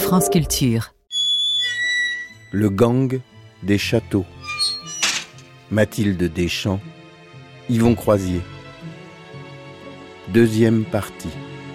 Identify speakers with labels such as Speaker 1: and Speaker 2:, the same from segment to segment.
Speaker 1: France Culture.
Speaker 2: Le gang des châteaux. Mathilde Deschamps, Yvon Croisier. Deuxième partie.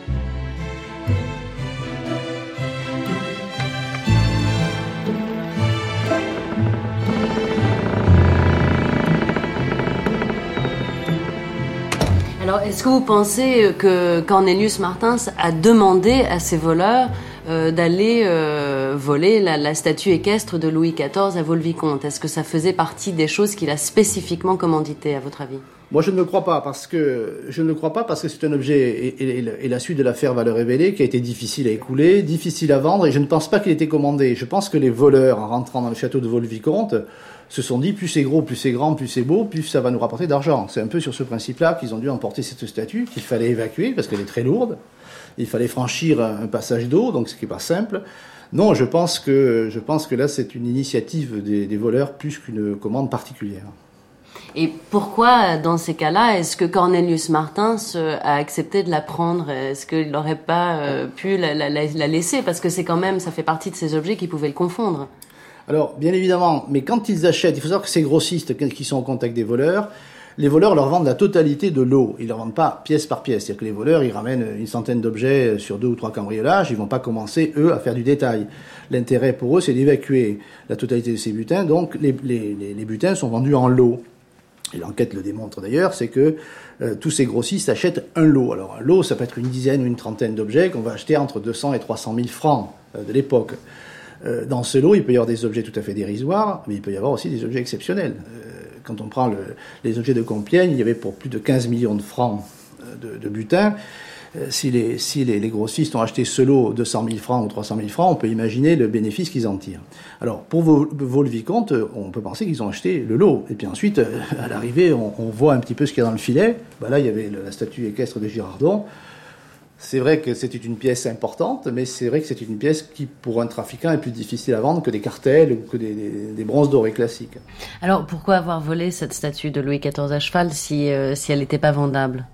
Speaker 3: Alors, est-ce que vous pensez que Cornelius Martins a demandé à ses voleurs d'aller voler la statue équestre de Louis XIV à Vaux-le-Vicomte? Est-ce que ça faisait partie des choses qu'il a spécifiquement commanditées, à votre avis?
Speaker 4: Moi, je ne le crois pas, parce que c'est un objet, et la suite de l'affaire va le révéler, qui a été difficile à écouler, difficile à vendre, et je ne pense pas qu'il ait été commandé. Je pense que les voleurs, en rentrant dans le château de Vaux-le-Vicomte, se sont dit, plus c'est gros, plus c'est grand, plus c'est beau, plus ça va nous rapporter d'argent. C'est un peu sur ce principe-là qu'ils ont dû emporter cette statue, qu'il fallait évacuer, parce qu'elle est très lourde. Il fallait franchir un passage d'eau, donc ce qui n'est pas simple. Non, je pense que là, c'est une initiative des voleurs plus qu'une commande particulière.
Speaker 3: Et pourquoi, dans ces cas-là, est-ce que Cornelius Martins a accepté de la prendre? Est-ce qu'il n'aurait pas pu la laisser? Parce que c'est quand même, ça fait partie de ces objets qui pouvaient le confondre.
Speaker 4: Alors, bien évidemment, mais quand ils achètent, il faut savoir que ces grossistes qui sont en contact des voleurs, les voleurs leur vendent la totalité de lot. Ils ne leur vendent pas pièce par pièce. C'est-à-dire que les voleurs, ils ramènent une centaine d'objets sur 2 ou 3 cambriolages. Ils ne vont pas commencer, eux, à faire du détail. L'intérêt pour eux, c'est d'évacuer la totalité de ces butins. Donc, les butins sont vendus en lot. Et l'enquête le démontre d'ailleurs, c'est que tous ces grossistes achètent un lot. Alors, un lot, ça peut être une dizaine ou une trentaine d'objets qu'on va acheter entre 200 et 300 000 francs de l'époque. Dans ce lot, il peut y avoir des objets tout à fait dérisoires, mais il peut y avoir aussi des objets exceptionnels. Quand on prend les objets de Compiègne, il y avait pour plus de 15 millions de francs de butin. Si les grossistes ont acheté ce lot 200 000 francs ou 300 000 francs, on peut imaginer le bénéfice qu'ils en tirent. Alors, pour Vaux-le-Vicomte, on peut penser qu'ils ont acheté le lot. Et puis ensuite, à l'arrivée, on voit un petit peu ce qu'il y a dans le filet. Là, il y avait la statue équestre de Girardon. C'est vrai que c'était une pièce importante, mais c'est vrai que c'est une pièce qui, pour un trafiquant, est plus difficile à vendre que des cartels ou que des bronzes dorés classiques.
Speaker 3: Alors, pourquoi avoir volé cette statue de Louis XIV à cheval si elle n'était pas vendable?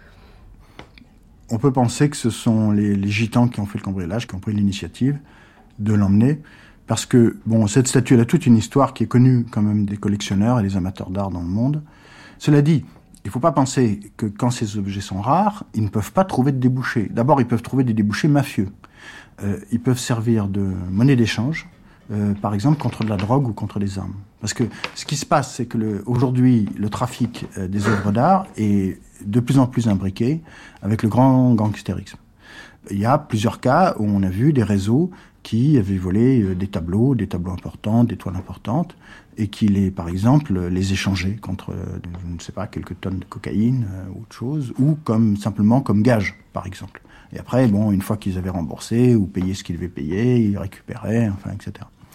Speaker 5: On peut penser que ce sont les gitans qui ont fait le cambriolage, qui ont pris l'initiative de l'emmener, parce que, cette statue, elle a toute une histoire qui est connue quand même des collectionneurs et des amateurs d'art dans le monde. Cela dit, il ne faut pas penser que quand ces objets sont rares, ils ne peuvent pas trouver de débouchés. D'abord, ils peuvent trouver des débouchés mafieux. Ils peuvent servir de monnaie d'échange, par exemple contre de la drogue ou contre des armes. Parce que ce qui se passe, c'est que aujourd'hui, le trafic des œuvres d'art est de plus en plus imbriqué avec le grand gangstérisme. Il y a plusieurs cas où on a vu des réseaux qui avaient volé des tableaux importants, des toiles importantes, et qui par exemple, les échangeaient contre, je ne sais pas, quelques tonnes de cocaïne ou autre chose, ou simplement comme gage, par exemple. Et après, une fois qu'ils avaient remboursé ou payé ce qu'ils devaient payer, ils récupéraient, etc.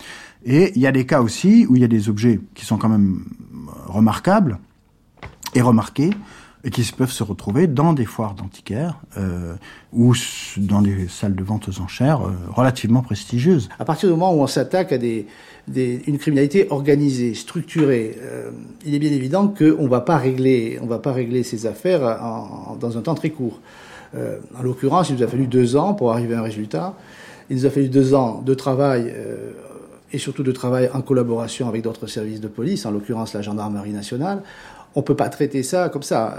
Speaker 5: Et il y a des cas aussi où il y a des objets qui sont quand même remarquables et remarqués, et qui peuvent se retrouver dans des foires d'antiquaires ou dans des salles de vente aux enchères relativement prestigieuses.
Speaker 4: À partir du moment où on s'attaque à une criminalité organisée, structurée, il est bien évident qu'on ne va pas régler ces affaires dans un temps très court. En l'occurrence, il nous a fallu 2 ans pour arriver à un résultat. Il nous a fallu 2 ans de travail et surtout de travail en collaboration avec d'autres services de police, en l'occurrence la gendarmerie nationale. On ne peut pas traiter ça comme ça.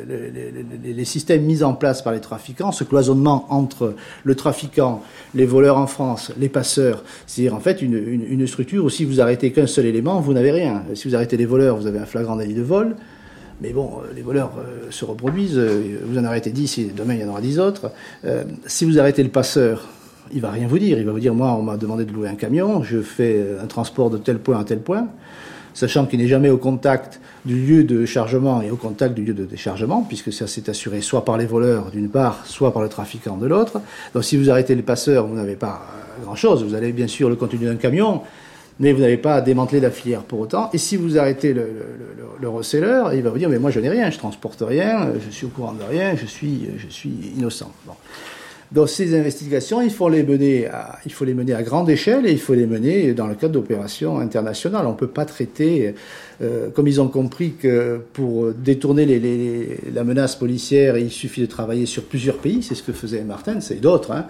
Speaker 4: Les systèmes mis en place par les trafiquants, ce cloisonnement entre le trafiquant, les voleurs en France, les passeurs, c'est-à-dire en fait une structure où si vous arrêtez qu'un seul élément, vous n'avez rien. Si vous arrêtez les voleurs, vous avez un flagrant délit de vol. Mais les voleurs se reproduisent. Vous en arrêtez 10, et demain il y en aura 10 autres. Si vous arrêtez le passeur, il va rien vous dire. Il va vous dire, moi, on m'a demandé de louer un camion, je fais un transport de tel point à tel point, sachant qu'il n'est jamais au contact du lieu de chargement et au contact du lieu de déchargement, puisque ça s'est assuré soit par les voleurs d'une part, soit par le trafiquant de l'autre. Donc si vous arrêtez le passeur, vous n'avez pas grand-chose. Vous avez bien sûr le contenu d'un camion, mais vous n'avez pas à démanteler la filière pour autant. Et si vous arrêtez le receleur, il va vous dire, mais moi je n'ai rien, je transporte rien, je suis au courant de rien, je suis innocent. Dans ces investigations, il faut les mener à grande échelle et il faut les mener dans le cadre d'opérations internationales. On ne peut pas traiter, comme ils ont compris que pour détourner la menace policière, il suffit de travailler sur plusieurs pays. C'est ce que faisait Martens et d'autres.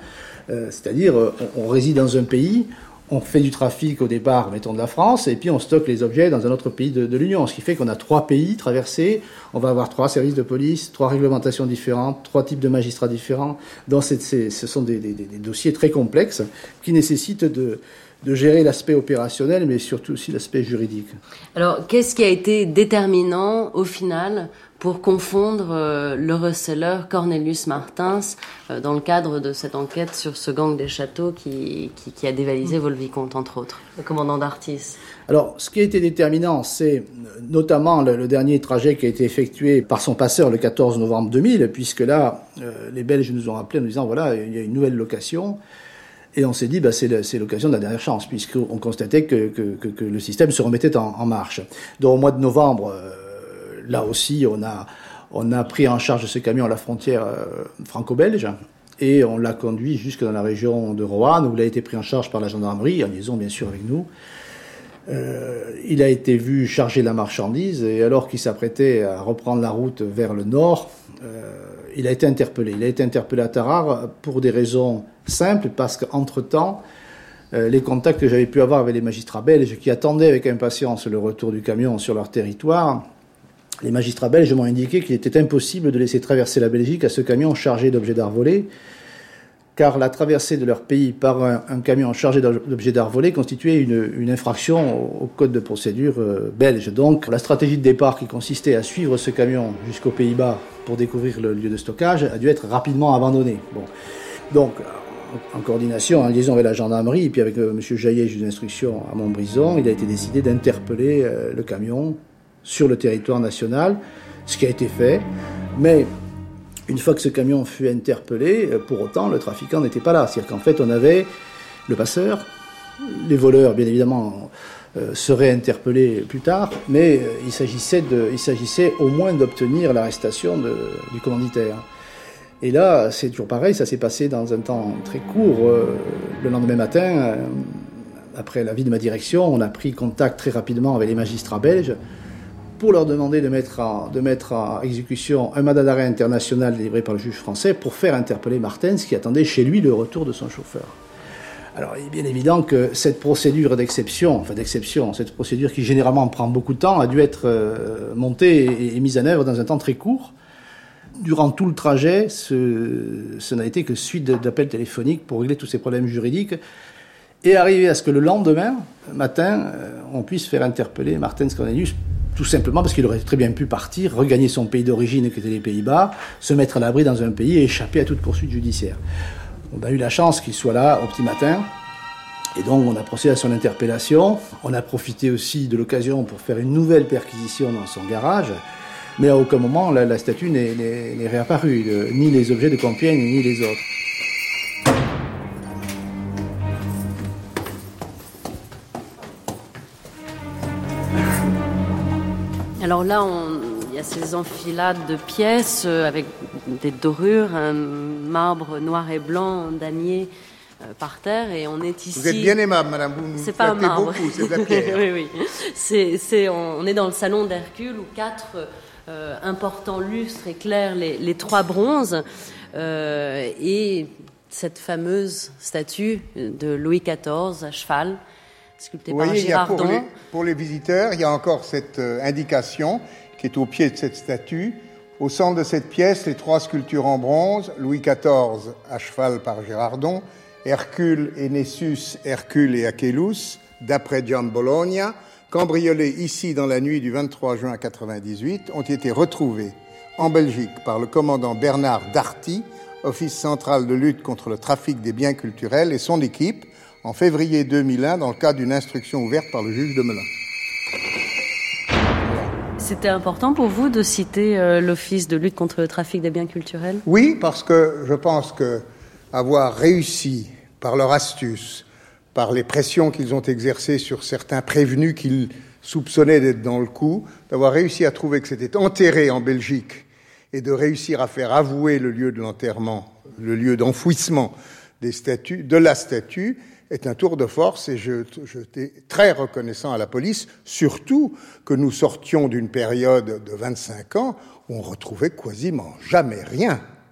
Speaker 4: C'est-à-dire, on réside dans un pays, on fait du trafic au départ, mettons de la France, et puis on stocke les objets dans un autre pays de l'Union. Ce qui fait qu'on a 3 pays traversés, on va avoir 3 services de police, 3 réglementations différentes, 3 types de magistrats différents. Donc ce sont des dossiers très complexes qui nécessitent de gérer l'aspect opérationnel, mais surtout aussi l'aspect juridique.
Speaker 3: Alors, qu'est-ce qui a été déterminant, au final, pour confondre le receleur Cornelius Martins dans le cadre de cette enquête sur ce gang des châteaux qui a dévalisé Vaux-le-Vicomte, entre autres, le commandant d'Artis?
Speaker 4: Alors, ce qui a été déterminant, c'est notamment le dernier trajet qui a été effectué par son passeur le 14 novembre 2000, puisque là, les Belges nous ont rappelé en nous disant, voilà, il y a une nouvelle location. Et on s'est dit, c'est l'occasion de la dernière chance, puisqu'on constatait que le système se remettait en marche. Donc, au mois de novembre, là aussi, on a pris en charge ce camion à la frontière franco-belge, et on l'a conduit jusque dans la région de Roanne, où il a été pris en charge par la gendarmerie, en liaison bien sûr avec nous. Il a été vu charger la marchandise, et alors qu'il s'apprêtait à reprendre la route vers le nord, il a été interpellé. Il a été interpellé à Tarare pour des raisons simples, parce qu'entre-temps, les contacts que j'avais pu avoir avec les magistrats belges qui attendaient avec impatience le retour du camion sur leur territoire, les magistrats belges m'ont indiqué qu'il était impossible de laisser traverser la Belgique à ce camion chargé d'objets d'art volés, car la traversée de leur pays par un camion chargé d'objets d'art volés constituait une infraction au code de procédure belge. Donc la stratégie de départ qui consistait à suivre ce camion jusqu'aux Pays-Bas pour découvrir le lieu de stockage a dû être rapidement abandonnée. Bon. Donc, en coordination, en liaison avec la gendarmerie, et puis avec M. Jaillet, juge d'instruction à Montbrison, il a été décidé d'interpeller le camion sur le territoire national, ce qui a été fait. Mais une fois que ce camion fut interpellé, pour autant, le trafiquant n'était pas là. C'est-à-dire qu'en fait, on avait le passeur, les voleurs, bien évidemment, seraient interpellés plus tard, mais il s'agissait au moins d'obtenir l'arrestation du commanditaire. Et là, c'est toujours pareil, ça s'est passé dans un temps très court. Le lendemain matin, après l'avis de ma direction, on a pris contact très rapidement avec les magistrats belges pour leur demander de mettre en exécution un mandat d'arrêt international délivré par le juge français pour faire interpeller Martens, qui attendait chez lui le retour de son chauffeur. Alors, il est bien évident que cette procédure d'exception, cette procédure qui généralement prend beaucoup de temps, a dû être montée et mise en œuvre dans un temps très court. Durant tout le trajet, ce n'a été que suite d'appels téléphoniques pour régler tous ces problèmes juridiques et arriver à ce que le lendemain matin, on puisse faire interpeller Martens Cornelius, tout simplement parce qu'il aurait très bien pu partir, regagner son pays d'origine qui était les Pays-Bas, se mettre à l'abri dans un pays et échapper à toute poursuite judiciaire. On a eu la chance qu'il soit là au petit matin, et donc on a procédé à son interpellation. On a profité aussi de l'occasion pour faire une nouvelle perquisition dans son garage, mais à aucun moment la statue n'est réapparue, ni les objets de Compiègne, ni les autres.
Speaker 3: Alors là, il y a ces enfilades de pièces avec des dorures, un marbre noir et blanc, damier par terre, et on est ici...
Speaker 1: Vous êtes bien aimable, madame, vous nous
Speaker 3: c'est pas un marbre.
Speaker 1: Beaucoup, c'est de la pierre.
Speaker 3: Oui. On est dans le salon d'Hercule où 4 importants lustres éclairent les 3 bronzes et cette fameuse statue de Louis XIV à cheval, sculptée par Girardon.
Speaker 1: Pour les visiteurs, il y a encore cette indication qui est au pied de cette statue. Au centre de cette pièce, les 3 sculptures en bronze, Louis XIV à cheval par Girardon, Hercule et Nessus, Hercule et Achillus, d'après Gian Bologna, cambriolés ici dans la nuit du 23 juin 1998, ont été retrouvés en Belgique par le commandant Bernard Darty, Office central de lutte contre le trafic des biens culturels, et son équipe, en février 2001, dans le cadre d'une instruction ouverte par le juge de Melun.
Speaker 3: C'était important pour vous de citer l'Office de lutte contre le trafic des biens culturels ?
Speaker 1: Oui, parce que je pense qu'avoir réussi, par leur astuce, par les pressions qu'ils ont exercées sur certains prévenus qu'ils soupçonnaient d'être dans le coup, d'avoir réussi à trouver que c'était enterré en Belgique et de réussir à faire avouer le lieu de l'enterrement, le lieu d'enfouissement de la statue, est un tour de force, et j'étais très reconnaissant à la police, surtout que nous sortions d'une période de 25 ans où on retrouvait quasiment jamais rien.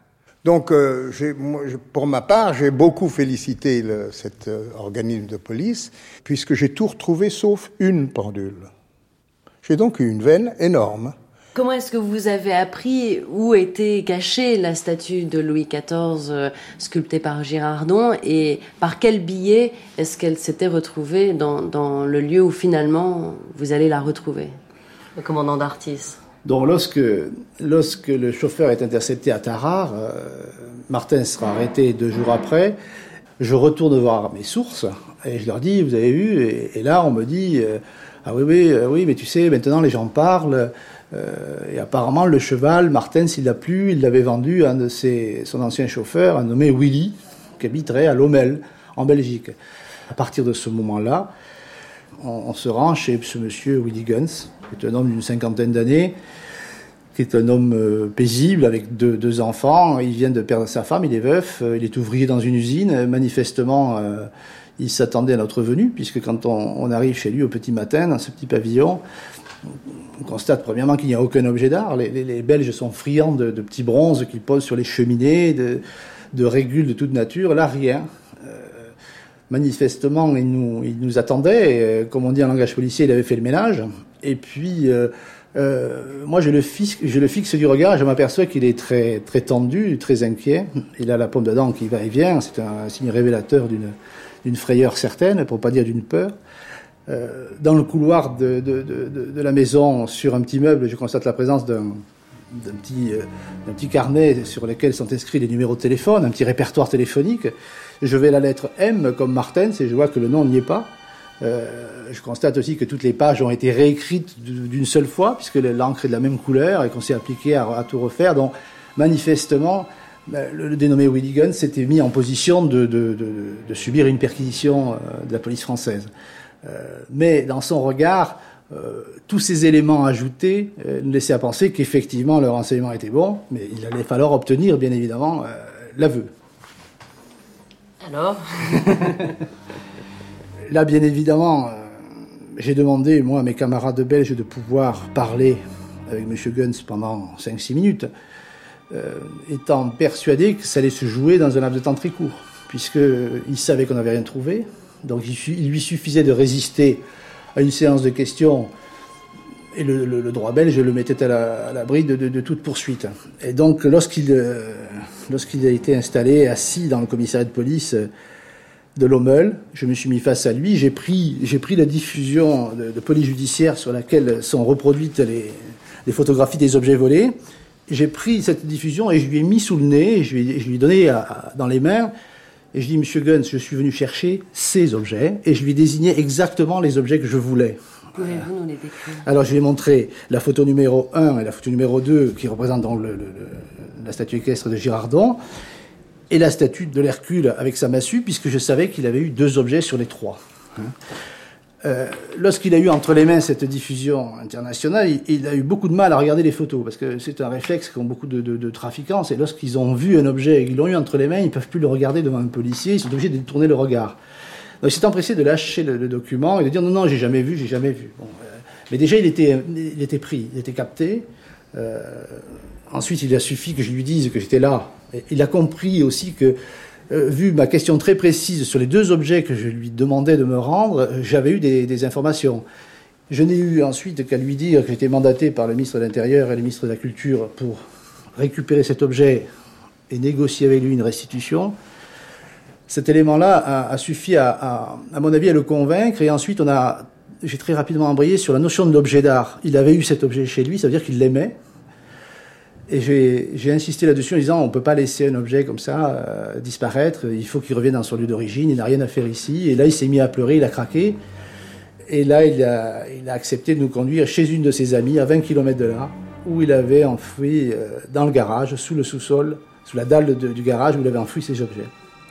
Speaker 1: Donc, pour ma part, j'ai beaucoup félicité cet organisme de police, puisque j'ai tout retrouvé sauf une pendule. J'ai donc eu une veine énorme.
Speaker 3: Comment est-ce que vous avez appris où était cachée la statue de Louis XIV sculptée par Girardon et par quel biais est-ce qu'elle s'était retrouvée dans le lieu où finalement vous allez la retrouver, le commandant d'Artis?
Speaker 4: Donc lorsque le chauffeur est intercepté à Tarare, Martin sera arrêté 2 jours après, je retourne voir mes sources et je leur dis, vous avez vu, et là on me dit, ah oui, mais tu sais, maintenant les gens parlent, et apparemment le cheval, Martin, s'il l'a plu, il l'avait vendu à son ancien chauffeur, un nommé Willy, qui habiterait à Lommel, en Belgique. À partir de ce moment-là, on se rend chez ce monsieur Willy Guns, qui est un homme d'une 50aine d'années, qui est un homme paisible, avec deux enfants. Il vient de perdre sa femme, il est veuf, il est ouvrier dans une usine. Manifestement, il s'attendait à notre venue, puisque quand on arrive chez lui au petit matin, dans ce petit pavillon, on constate premièrement qu'il n'y a aucun objet d'art. Les Belges sont friands de petits bronzes qu'ils posent sur les cheminées, de régules de toute nature. Là, rien. Manifestement, il nous attendait. Comme on dit en langage policier, il avait fait le ménage. Et puis, moi, je le fixe du regard et je m'aperçois qu'il est très, très tendu, très inquiet. Il a la paume de dent qui va et vient. C'est un signe révélateur d'une frayeur certaine, pour ne pas dire d'une peur. Dans le couloir de la maison, sur un petit meuble, je constate la présence d'un petit carnet sur lequel sont inscrits les numéros de téléphone, un petit répertoire téléphonique. Je vais à la lettre M comme Martens et je vois que le nom n'y est pas. Je constate aussi que toutes les pages ont été réécrites d'une seule fois, puisque l'encre est de la même couleur et qu'on s'est appliqué à tout refaire. Donc, manifestement, le dénommé Willy Guns s'était mis en position de subir une perquisition de la police française. Mais dans son regard, tous ces éléments ajoutés nous laissaient à penser qu'effectivement le renseignement était bon, mais il allait falloir obtenir, bien évidemment, l'aveu.
Speaker 3: Alors
Speaker 4: Là, bien évidemment, j'ai demandé, moi, à mes camarades belges de pouvoir parler avec M. Guns pendant 5-6 minutes, étant persuadé que ça allait se jouer dans un laps de temps très court, puisqu'il savait qu'on n'avait rien trouvé. Donc il lui suffisait de résister à une séance de questions et le droit belge le mettait à l'abri de toute poursuite. Et donc lorsqu'il a été installé, assis dans le commissariat de police de Lommel, je me suis mis face à lui, j'ai pris la diffusion de police judiciaire sur laquelle sont reproduites les photographies des objets volés. J'ai pris cette diffusion et je lui ai mis sous le nez, et je lui ai donné dans les mains. Et je dis, Monsieur Guns, je suis venu chercher ces objets, et je lui ai désigné exactement les objets que je voulais.
Speaker 3: Pouvez-vous nous les décrire ?
Speaker 4: Alors, je lui ai montré la photo numéro 1 et la photo numéro 2, qui représentent donc la statue équestre de Girardon, et la statue de l'Hercule avec sa massue, puisque je savais qu'il avait eu 2 objets sur les 3. Lorsqu'il a eu entre les mains cette diffusion internationale, il a eu beaucoup de mal à regarder les photos, parce que c'est un réflexe qu'ont beaucoup de trafiquants, c'est lorsqu'ils ont vu un objet et qu'ils l'ont eu entre les mains, ils ne peuvent plus le regarder devant un policier, ils sont obligés de détourner le regard. Donc il s'est empressé de lâcher le document et de dire non, j'ai jamais vu. Bon, mais déjà il était pris, il était capté. Ensuite il a suffi que je lui dise que j'étais là. Et il a compris aussi que vu ma question très précise sur les 2 objets que je lui demandais de me rendre, j'avais eu des informations. Je n'ai eu ensuite qu'à lui dire que j'étais mandaté par le ministre de l'Intérieur et le ministre de la Culture pour récupérer cet objet et négocier avec lui une restitution. Cet élément-là a suffi, à mon avis, à le convaincre. Et ensuite, j'ai très rapidement embrayé sur la notion de l'objet d'art. Il avait eu cet objet chez lui, ça veut dire qu'il l'aimait. Et j'ai insisté là-dessus en disant on ne peut pas laisser un objet comme ça disparaître, il faut qu'il revienne dans son lieu d'origine, il n'a rien à faire ici. Et là, il s'est mis à pleurer, il a craqué. Et là, il a accepté de nous conduire chez une de ses amies, à 20 km de là, où il avait enfoui dans le garage, sous le sous-sol, sous la dalle du garage, où il avait enfoui ses objets.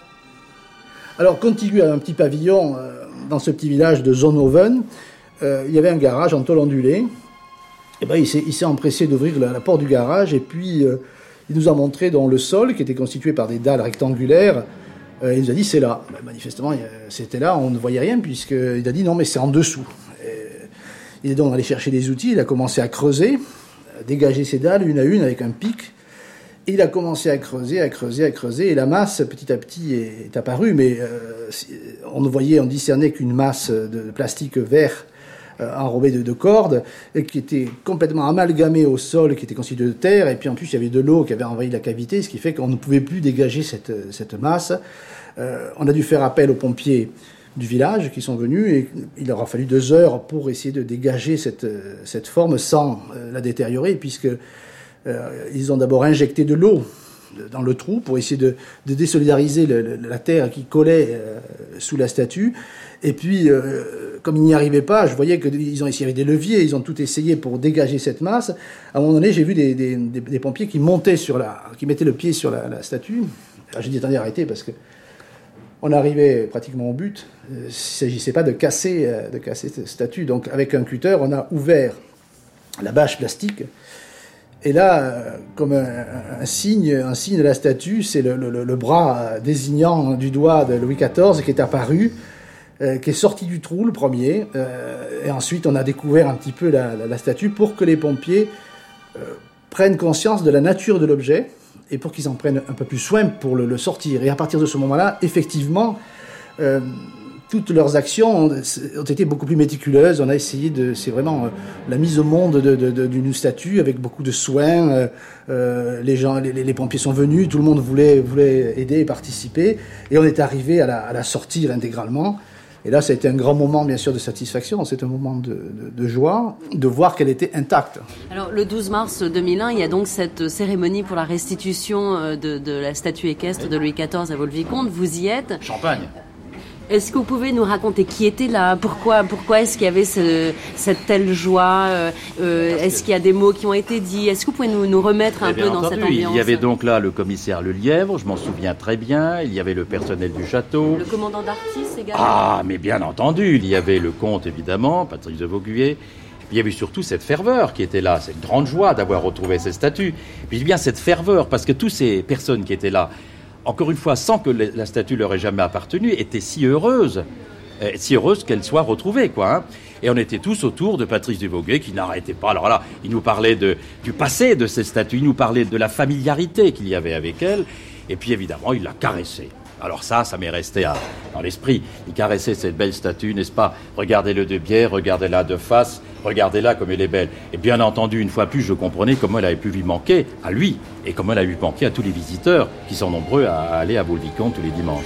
Speaker 4: Alors, contigu à un petit pavillon, dans ce petit village de Zonhoven, il y avait un garage en tôle ondulée. Et ben, il s'est empressé d'ouvrir la porte du garage et puis il nous a montré dans le sol, qui était constitué par des dalles rectangulaires, il nous a dit c'est là. Ben, manifestement, c'était là, on ne voyait rien, puisqu'il a dit non mais c'est en dessous. Il est donc allé chercher des outils, il a commencé à creuser, à dégager ces dalles une à une avec un pic, Et il a commencé à creuser, et la masse, petit à petit, est apparue, mais on discernait qu'une masse de plastique vert enrobé de cordes, et qui était complètement amalgamé au sol, qui était constitué de terre, et puis en plus il y avait de l'eau qui avait envahi la cavité, ce qui fait qu'on ne pouvait plus dégager cette masse. On a dû faire appel aux pompiers du village qui sont venus, et il aura fallu 2 heures pour essayer de dégager cette forme sans la détériorer, puisque ils ont d'abord injecté de l'eau dans le trou pour essayer de désolidariser la terre qui collait sous la statue. Et puis, comme ils n'y arrivaient pas, je voyais qu'ils ont essayé avec des leviers, ils ont tout essayé pour dégager cette masse. À un moment donné, j'ai vu des pompiers qui mettaient le pied sur la statue. Alors, j'ai dit, attendez, arrêtez, parce que on arrivait pratiquement au but. Il ne s'agissait pas de casser cette statue. Donc, avec un cutter, on a ouvert la bâche plastique. Et là, comme un signe de la statue, c'est le bras désignant du doigt de Louis XIV qui est apparu, qui est sorti du trou, le premier. Et ensuite, on a découvert un petit peu la statue pour que les pompiers prennent conscience de la nature de l'objet et pour qu'ils en prennent un peu plus soin pour le sortir. Et à partir de ce moment-là, effectivement, toutes leurs actions ont été beaucoup plus méticuleuses. On a essayé c'est vraiment la mise au monde d'une statue avec beaucoup de soins. Les pompiers sont venus, tout le monde voulait aider et participer. Et on est arrivé à la sortir intégralement. Et là, ça a été un grand moment, bien sûr, de satisfaction. C'est un moment de joie de voir qu'elle était intacte.
Speaker 3: Alors, le 12 mars 2001, il y a donc cette cérémonie pour la restitution de la statue équestre de Louis XIV à Vaux-le-Vicomte. Vous y êtes.
Speaker 6: Champagne.
Speaker 3: Est-ce que vous pouvez nous raconter qui était là ? Pourquoi est-ce qu'il y avait cette telle joie ? Est-ce qu'il y a des mots qui ont été dits ? Est-ce que vous pouvez nous remettre un peu dans cette ambiance ?
Speaker 6: Il y avait donc là le commissaire Lelièvre, je m'en souviens très bien. Il y avait le personnel du château.
Speaker 3: Le commandant d'Artis également.
Speaker 6: Ah, mais bien entendu. Il y avait le comte, évidemment, Patrice de Vauguier. Il y avait surtout cette ferveur qui était là, cette grande joie d'avoir retrouvé ces statues. Puis bien cette ferveur, parce que toutes ces personnes qui étaient là, encore une fois, sans que la statue leur ait jamais appartenu, étaient si heureuses qu'elle soit retrouvée, quoi. Hein. Et on était tous autour de Patrice de Vauguier qui n'arrêtait pas. Alors là, il nous parlait du passé de ces statues, il nous parlait de la familiarité qu'il y avait avec elle, et puis évidemment, il la caressait. Alors ça m'est resté dans l'esprit. Il caressait cette belle statue, n'est-ce pas ? Regardez-le de biais, regardez-la de face, regardez-la comme elle est belle. Et bien entendu, une fois plus, je comprenais comment elle avait pu lui manquer à lui, et comment elle a pu manquer à tous les visiteurs qui sont nombreux à aller à Vaux-le-Vicomte tous les dimanches.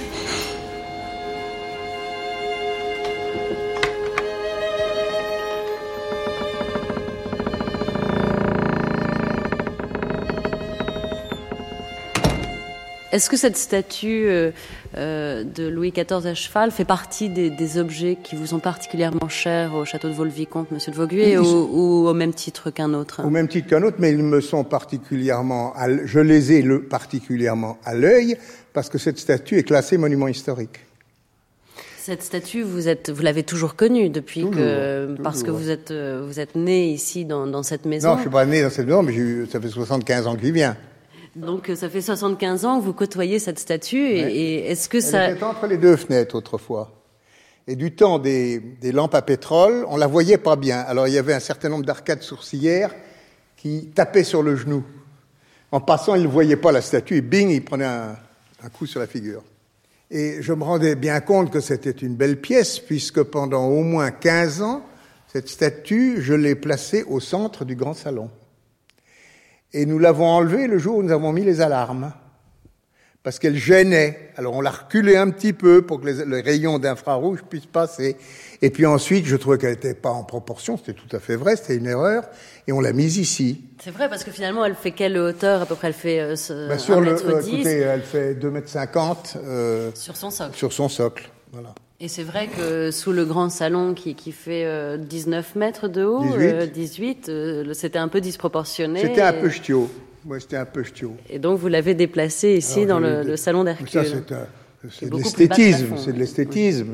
Speaker 3: Est-ce que cette statue de Louis XIV à cheval fait partie des objets qui vous sont particulièrement chers au château de Vaux-le-Vicomte, monsieur de Vauguier, ou au même titre qu'un autre ?
Speaker 1: Au même titre qu'un autre, mais ils me sont particulièrement... Je les ai particulièrement à l'œil, parce que cette statue est classée monument historique.
Speaker 3: Cette statue, vous l'avez toujours connue depuis parce que vous êtes né ici dans cette maison.
Speaker 1: Non, je suis pas né dans cette maison, mais ça fait 75 ans que j'y viens.
Speaker 3: Donc ça fait 75 ans que vous côtoyez cette statue, ouais. Et est-ce que
Speaker 1: Elle était entre les 2 fenêtres autrefois. Et du temps des lampes à pétrole, on la voyait pas bien. Alors il y avait un certain nombre d'arcades sourcilières qui tapaient sur le genou. En passant, ils ne voyaient pas la statue et bing, ils prenaient un coup sur la figure. Et je me rendais bien compte que c'était une belle pièce, puisque pendant au moins 15 ans, cette statue, je l'ai placée au centre du grand salon. Et nous l'avons enlevée le jour où nous avons mis les alarmes, parce qu'elle gênait. Alors on l'a reculée un petit peu pour que les rayons d'infrarouge puissent passer. Et puis ensuite, je trouvais qu'elle n'était pas en proportion, c'était tout à fait vrai, c'était une erreur, et on l'a mise ici.
Speaker 3: C'est vrai, parce que finalement, elle fait quelle hauteur à peu près ? Elle fait
Speaker 1: sur 1,10 m. Écoutez, elle fait 2,50 m.
Speaker 3: Sur son socle.
Speaker 1: Sur son socle, voilà.
Speaker 3: Et c'est vrai que sous le grand salon qui fait 19 mètres de haut, 18 c'était un peu disproportionné.
Speaker 1: C'était un peu ch'tio. Ouais, c'était un peu ch'tio.
Speaker 3: Et donc vous l'avez déplacé ici dans le salon d'Hercule.
Speaker 1: Ça, c'est de l'esthétisme. C'est de l'esthétisme.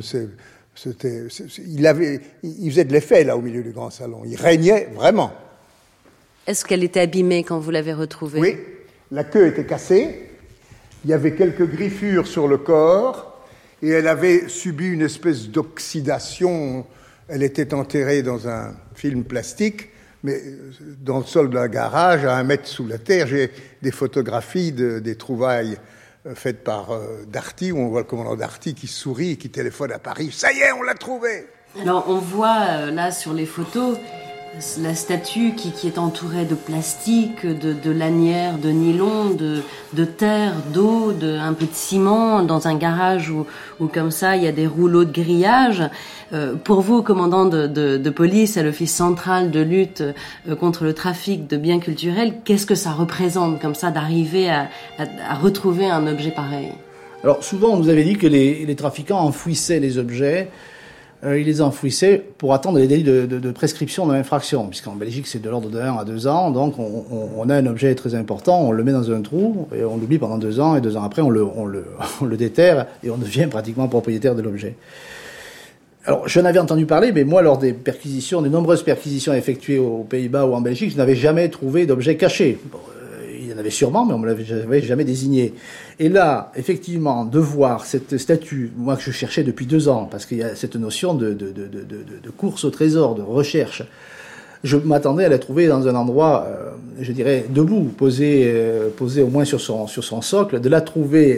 Speaker 1: Il faisait de l'effet là au milieu du grand salon. Il régnait vraiment.
Speaker 3: Est-ce qu'elle était abîmée quand vous l'avez retrouvée ?
Speaker 1: Oui. La queue était cassée. Il y avait quelques griffures sur le corps. Et elle avait subi une espèce d'oxydation. Elle était enterrée dans un film plastique. Mais dans le sol d'un garage, à 1 mètre sous la terre, j'ai des photographies des trouvailles faites par Darty, où on voit le commandant Darty qui sourit et qui téléphone à Paris. Ça y est, on l'a trouvé!
Speaker 3: Alors on voit là sur les photos la statue qui est entourée de plastique, de lanières, de nylon, de terre, d'eau, un peu de ciment, dans un garage où comme ça il y a des rouleaux de grillage. Pour vous, commandant de police à l'Office central de lutte contre le trafic de biens culturels, qu'est-ce que ça représente comme ça d'arriver à retrouver un objet pareil?
Speaker 4: Alors souvent on nous avait dit que les trafiquants enfouissaient les objets. Ils les enfouissaient pour attendre les délais de prescription de l'infraction, puisqu'en Belgique c'est de l'ordre de 1 à 2 ans, donc on a un objet très important, on le met dans un trou et on l'oublie pendant 2 ans, et 2 ans après on le déterre et on devient pratiquement propriétaire de l'objet. Alors j'en avais entendu parler, mais moi lors des nombreuses perquisitions effectuées aux Pays-Bas ou en Belgique, je n'avais jamais trouvé d'objet caché. Bon, il y en avait sûrement, mais on ne me l'avait jamais désigné. Et là, effectivement, de voir cette statue, moi que je cherchais depuis 2 ans, parce qu'il y a cette notion de course au trésor, de recherche, je m'attendais à la trouver dans un endroit, je dirais, debout, posée au moins sur son socle, de la trouver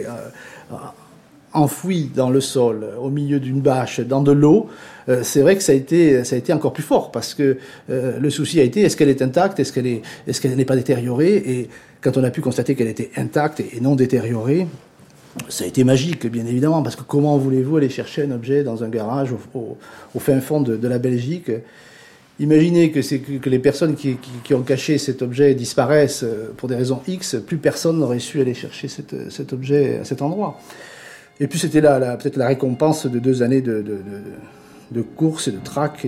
Speaker 4: enfouie dans le sol, au milieu d'une bâche, dans de l'eau. C'est vrai que ça a été encore plus fort, parce que le souci a été, est-ce qu'elle est intacte, est-ce qu'elle n'est pas détériorée, et quand on a pu constater qu'elle était intacte et non détériorée, ça a été magique, bien évidemment, parce que comment voulez-vous aller chercher un objet dans un garage au fin fond de la Belgique? Imaginez que les personnes qui ont caché cet objet disparaissent pour des raisons X, plus personne n'aurait su aller chercher cet objet à cet endroit. Et puis c'était peut-être la récompense de 2 années de course et de traque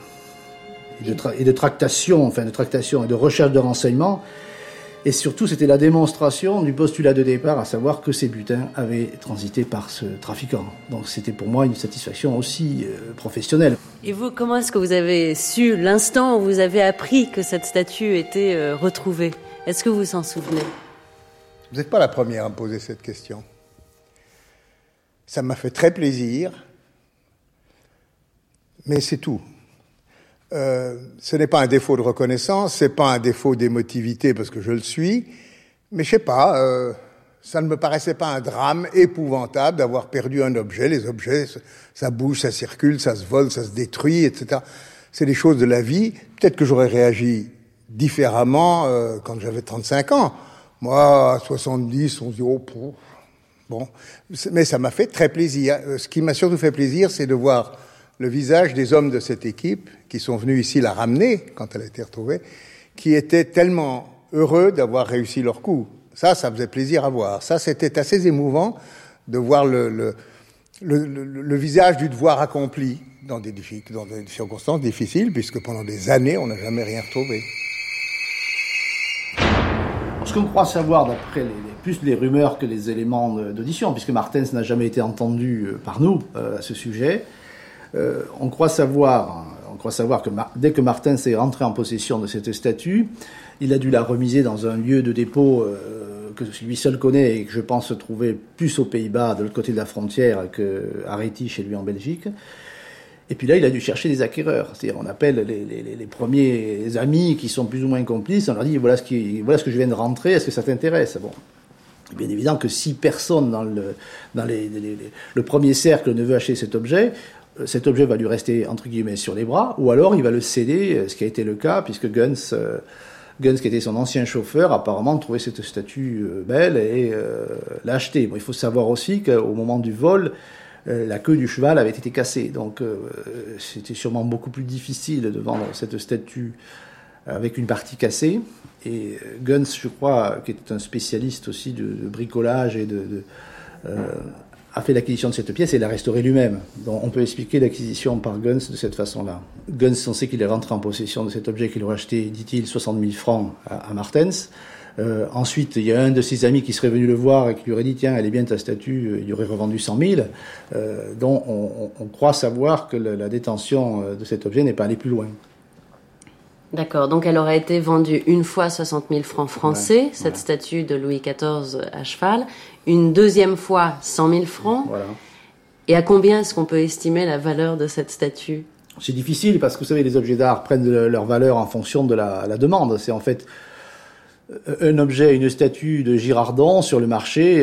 Speaker 4: et de tractation et de recherche de renseignements. Et surtout, c'était la démonstration du postulat de départ, à savoir que ces butins avaient transité par ce trafiquant. Donc c'était pour moi une satisfaction aussi professionnelle.
Speaker 3: Et vous, comment est-ce que vous avez su, l'instant où vous avez appris que cette statue était retrouvée? Est-ce que vous vous en souvenez?
Speaker 1: Vous n'êtes pas la première à me poser cette question. Ça m'a fait très plaisir, mais c'est tout. Ce n'est pas un défaut de reconnaissance, c'est pas un défaut d'émotivité parce que je le suis, mais je sais pas, ça ne me paraissait pas un drame épouvantable d'avoir perdu un objet. Les objets, ça bouge, ça circule, ça se vole, ça se détruit, etc. C'est des choses de la vie. Peut-être que j'aurais réagi différemment quand j'avais 35 ans. Moi, à 70, on se dit, oh, bon. Mais ça m'a fait très plaisir. Ce qui m'a surtout fait plaisir, c'est de voir le visage des hommes de cette équipe qui sont venus ici la ramener quand elle a été retrouvée, qui étaient tellement heureux d'avoir réussi leur coup. Ça faisait plaisir à voir. Ça, c'était assez émouvant de voir le visage du devoir accompli dans des circonstances difficiles, puisque pendant des années, on n'a jamais rien retrouvé.
Speaker 4: Ce qu'on croit savoir, d'après plus les rumeurs que les éléments d'audition, puisque Martens n'a jamais été entendu par nous à ce sujet, on croit savoir que dès que Martens est rentré en possession de cette statue, il a dû la remiser dans un lieu de dépôt que lui seul connaît et que je pense se trouver plus aux Pays-Bas, de l'autre côté de la frontière, qu'à Réti, chez lui en Belgique. Et puis là, il a dû chercher des acquéreurs. C'est-à-dire, on appelle les premiers amis qui sont plus ou moins complices, on leur dit, voilà ce que je viens de rentrer, est-ce que ça t'intéresse? Bon. Bien évident que si personne dans le premier cercle ne veut acheter cet objet va lui rester, entre guillemets, sur les bras, ou alors il va le céder, ce qui a été le cas, puisque Guns, qui était son ancien chauffeur, apparemment trouvait cette statue belle et l'a achetée. Bon, il faut savoir aussi qu'au moment du vol, la queue du cheval avait été cassée, donc c'était sûrement beaucoup plus difficile de vendre cette statue avec une partie cassée. Et Guns, je crois, qui était un spécialiste aussi de bricolage et a fait l'acquisition de cette pièce et l'a restaurée lui-même. Donc on peut expliquer l'acquisition par Guns de cette façon-là. Guns, on sait qu'il est rentré en possession de cet objet qu'il aurait acheté, dit-il, 60 000 francs à Martens. Ensuite, il y a un de ses amis qui serait venu le voir et qui lui aurait dit « Tiens, elle est bien ta statue », il aurait revendu 100 000. Donc on croit savoir que la détention de cet objet n'est pas allée plus loin.
Speaker 3: D'accord, donc elle aurait été vendue une fois 60 000 francs français, cette statue de Louis XIV à cheval, une deuxième fois 100 000 francs. Voilà. Et à combien est-ce qu'on peut estimer la valeur de cette statue?
Speaker 4: C'est difficile parce que vous savez, les objets d'art prennent leur valeur en fonction de la demande. C'est en fait un objet, une statue de Girardon sur le marché,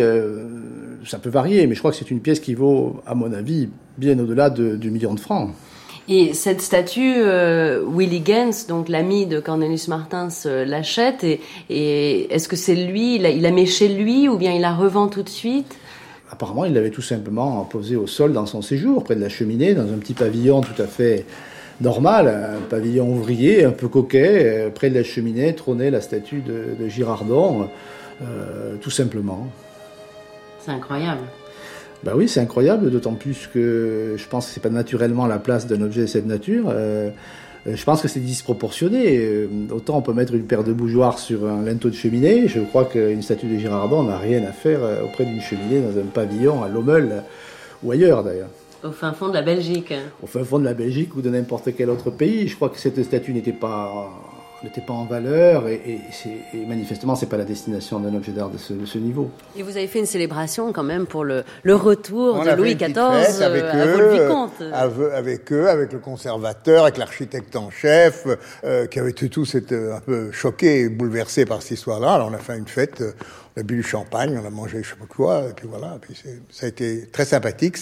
Speaker 4: ça peut varier, mais je crois que c'est une pièce qui vaut, à mon avis, bien au-delà du million de francs.
Speaker 3: Et cette statue, Willy Gens, donc l'ami de Cornelius Martins, l'achète. Et est-ce que c'est lui, il la met chez lui ou bien il la revend tout de suite ?
Speaker 4: Apparemment, il l'avait tout simplement posée au sol dans son séjour, près de la cheminée, dans un petit pavillon tout à fait normal, un pavillon ouvrier, un peu coquet. Près de la cheminée trônait la statue de Girardon, tout simplement.
Speaker 3: C'est incroyable.
Speaker 4: Ben oui, c'est incroyable, d'autant plus que je pense que c'est pas naturellement la place d'un objet de cette nature. Je pense que c'est disproportionné. Autant on peut mettre une paire de bougeoirs sur un linteau de cheminée. Je crois qu'une statue de Girardon n'a rien à faire auprès d'une cheminée dans un pavillon à Lommel ou ailleurs d'ailleurs.
Speaker 3: Au fin fond de la Belgique.
Speaker 4: Au fin fond de la Belgique ou de n'importe quel autre pays. Je crois que cette statue n'était pas en valeur et manifestement c'est pas la destination d'un objet d'art de ce niveau.
Speaker 3: Et vous avez fait une célébration quand même pour le retour de Louis XIV à Vaux-le-Vicomte.
Speaker 1: Avec eux, avec le conservateur, avec l'architecte en chef, qui avait tous été un peu choqués et bouleversés par cette histoire-là. Alors on a fait une fête, on a bu du champagne, on a mangé je sais pas quoi, et puis voilà. Et puis ça a été très sympathique.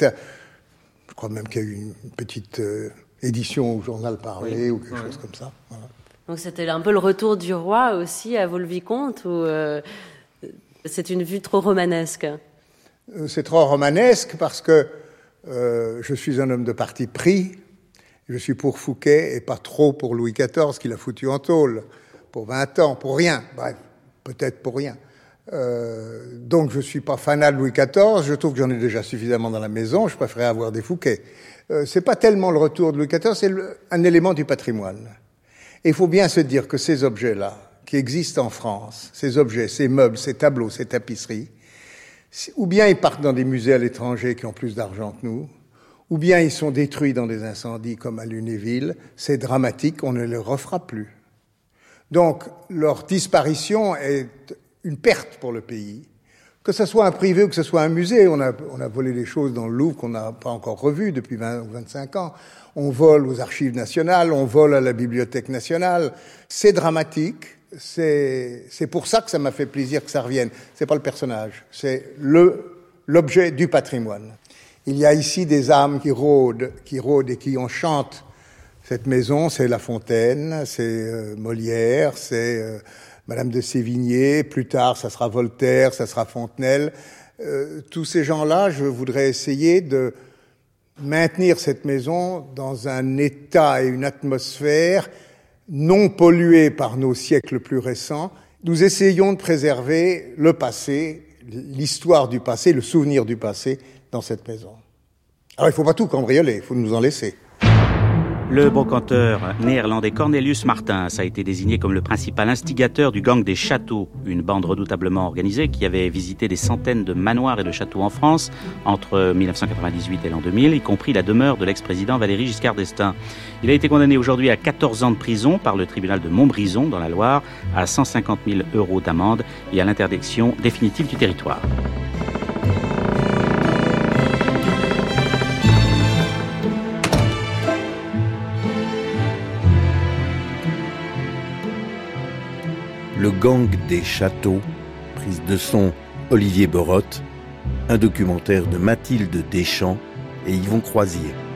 Speaker 1: Je crois même qu'il y a eu une petite édition au journal Parler ou quelque chose comme ça. Voilà.
Speaker 3: Donc c'était un peu le retour du roi aussi à Vaux-le-Vicomte ou c'est une vue trop romanesque?
Speaker 1: C'est trop romanesque parce que je suis un homme de parti pris. Je suis pour Fouquet et pas trop pour Louis XIV qui l'a foutu en tôle pour 20 ans, pour rien. Bref, peut-être pour rien. Donc je suis pas fanat de Louis XIV. Je trouve que j'en ai déjà suffisamment dans la maison. Je préférais avoir des Fouquet. C'est pas tellement le retour de Louis XIV, c'est un élément du patrimoine. Et il faut bien se dire que ces objets-là, qui existent en France, ces objets, ces meubles, ces tableaux, ces tapisseries, ou bien ils partent dans des musées à l'étranger qui ont plus d'argent que nous, ou bien ils sont détruits dans des incendies comme à Lunéville. C'est dramatique, on ne les refera plus. Donc leur disparition est une perte pour le pays. Que ce soit un privé ou que ce soit un musée, on a volé des choses dans le Louvre qu'on n'a pas encore revues depuis 20 ou 25 ans. On vole aux archives nationales, on vole à la Bibliothèque nationale. C'est dramatique. C'est pour ça que ça m'a fait plaisir que ça revienne. C'est pas le personnage, c'est l'objet du patrimoine. Il y a ici des âmes qui rôdent et qui enchantent cette maison. C'est La Fontaine, c'est Molière, c'est Madame de Sévigné. Plus tard, ça sera Voltaire, ça sera Fontenelle. Tous ces gens-là, je voudrais essayer de maintenir cette maison dans un état et une atmosphère non pollués par nos siècles plus récents. Nous essayons de préserver le passé, l'histoire du passé, le souvenir du passé dans cette maison. Alors il ne faut pas tout cambrioler, il faut nous en laisser.
Speaker 7: Le brocanteur néerlandais Cornelius Martins a été désigné comme le principal instigateur du gang des châteaux, une bande redoutablement organisée qui avait visité des centaines de manoirs et de châteaux en France entre 1998 et l'an 2000, y compris la demeure de l'ex-président Valéry Giscard d'Estaing. Il a été condamné aujourd'hui à 14 ans de prison par le tribunal de Montbrison, dans la Loire, à 150 000 € d'amende et à l'interdiction définitive du territoire.
Speaker 2: Le gang des châteaux, prise de son Olivier Borotte, un documentaire de Mathilde Deschamps et Yvon Croisier.